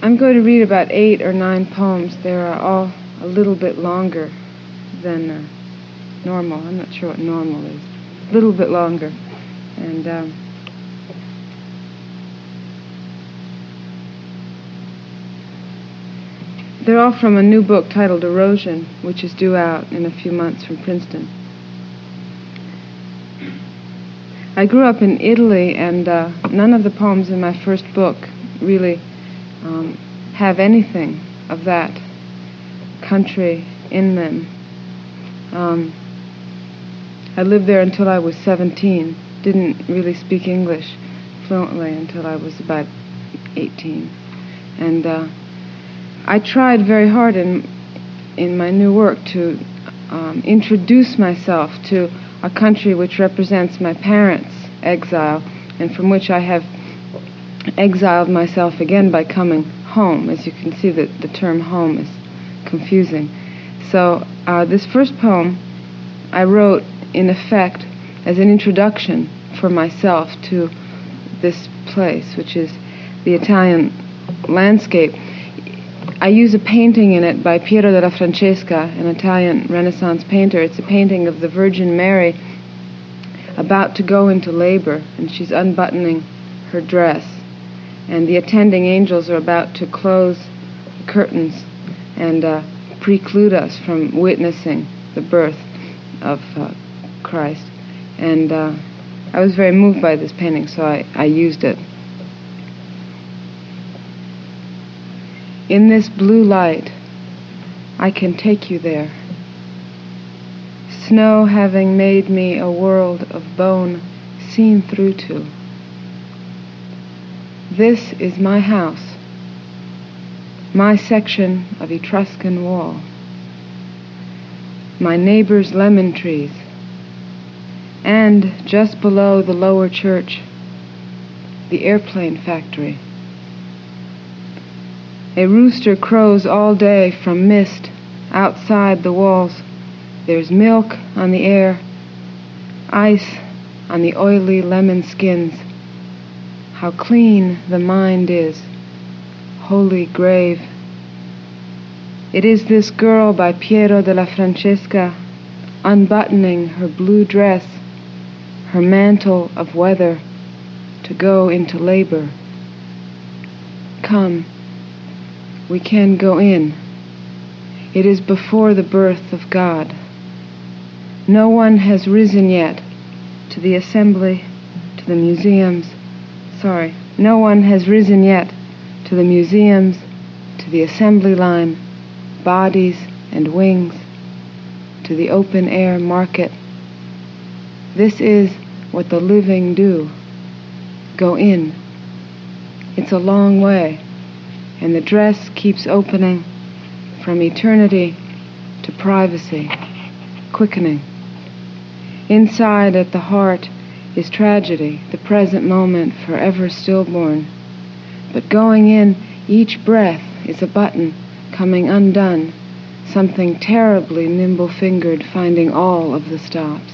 I'm going to read about 8 or 9 poems. They are all a little bit longer than normal. I'm not sure what normal is. A little bit longer. And they're all from a new book titled Erosion, which is due out in a few months from Princeton. I grew up in Italy, and none of the poems in my first book really have anything of that country in them. I lived there until I was 17, didn't really speak English fluently until I was about 18. And I tried very hard in my new work to introduce myself to a country which represents my parents' exile, and from which I have exiled myself again by coming home. As you can see, the term home is confusing. So this first poem I wrote, in effect, as an introduction for myself to this place, which is the Italian landscape. I use a painting in it by Piero della Francesca, an Italian Renaissance painter. It's a painting of the Virgin Mary about to go into labor, and she's unbuttoning her dress. And the attending angels are about to close the curtains and preclude us from witnessing the birth of Christ. And I was very moved by this painting, so I used it. In this blue light, I can take you there. Snow having made me a world of bone seen through to. This is my house, my section of Etruscan wall, my neighbor's lemon trees, and just below the lower church, the airplane factory. A rooster crows all day from mist outside the walls. There's milk on the air, ice on the oily lemon skins. How clean the mind is, holy grave. It is this girl by Piero della Francesca, unbuttoning her blue dress, her mantle of weather, to go into labor. Come, we can go in. It is before the birth of God. No one has risen yet to the assembly, to the museums. No one has risen yet to the museums, to the assembly line, bodies and wings, to the open air market. This is what the living do. Go in. It's a long way, and the dress keeps opening from eternity to privacy, quickening. Inside at the heart is tragedy, the present moment forever stillborn. But going in, each breath is a button coming undone, something terribly nimble-fingered finding all of the stops.